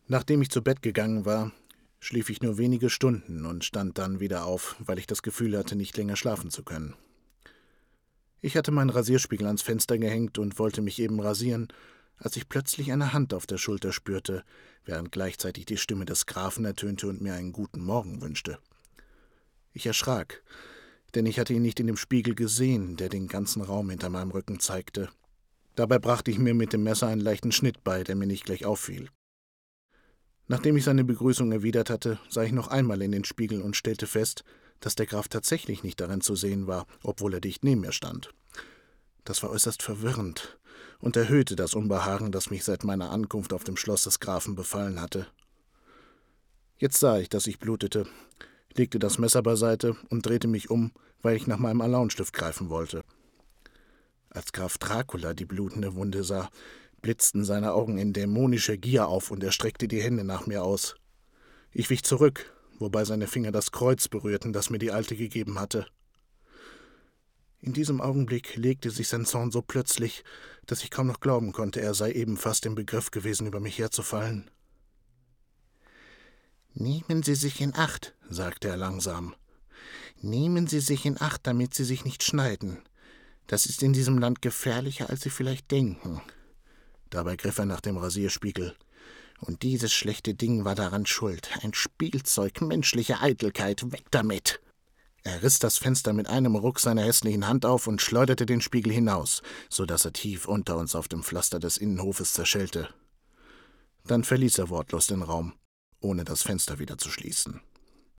Nachdem ich zu Bett gegangen war, schlief ich nur wenige Stunden und stand dann wieder auf, weil ich das Gefühl hatte, nicht länger schlafen zu können. Ich hatte meinen Rasierspiegel ans Fenster gehängt und wollte mich eben rasieren, als ich plötzlich eine Hand auf der Schulter spürte, während gleichzeitig die Stimme des Grafen ertönte und mir einen guten Morgen wünschte. Ich erschrak, denn ich hatte ihn nicht in dem Spiegel gesehen, der den ganzen Raum hinter meinem Rücken zeigte. Dabei brachte ich mir mit dem Messer einen leichten Schnitt bei, der mir nicht gleich auffiel. Nachdem ich seine Begrüßung erwidert hatte, sah ich noch einmal in den Spiegel und stellte fest, dass der Graf tatsächlich nicht darin zu sehen war, obwohl er dicht neben mir stand. Das war äußerst verwirrend und erhöhte das Unbehagen, das mich seit meiner Ankunft auf dem Schloss des Grafen befallen hatte. Jetzt sah ich, dass ich blutete, legte das Messer beiseite und drehte mich um, weil ich nach meinem Alaunstift greifen wollte. Als Graf Dracula die blutende Wunde sah, blitzten seine Augen in dämonischer Gier auf und er streckte die Hände nach mir aus. Ich wich zurück, wobei seine Finger das Kreuz berührten, das mir die Alte gegeben hatte. In diesem Augenblick legte sich sein Zorn so plötzlich, dass ich kaum noch glauben konnte, er sei eben fast im Begriff gewesen, über mich herzufallen. »Nehmen Sie sich in Acht«, sagte er langsam. »Nehmen Sie sich in Acht, damit Sie sich nicht schneiden. Das ist in diesem Land gefährlicher, als Sie vielleicht denken.« Dabei griff er nach dem Rasierspiegel. »Und dieses schlechte Ding war daran schuld. Ein Spielzeug menschlicher Eitelkeit. Weg damit!« Er riss das Fenster mit einem Ruck seiner hässlichen Hand auf und schleuderte den Spiegel hinaus, so dass er tief unter uns auf dem Pflaster des Innenhofes zerschellte. Dann verließ er wortlos den Raum, ohne das Fenster wieder zu schließen.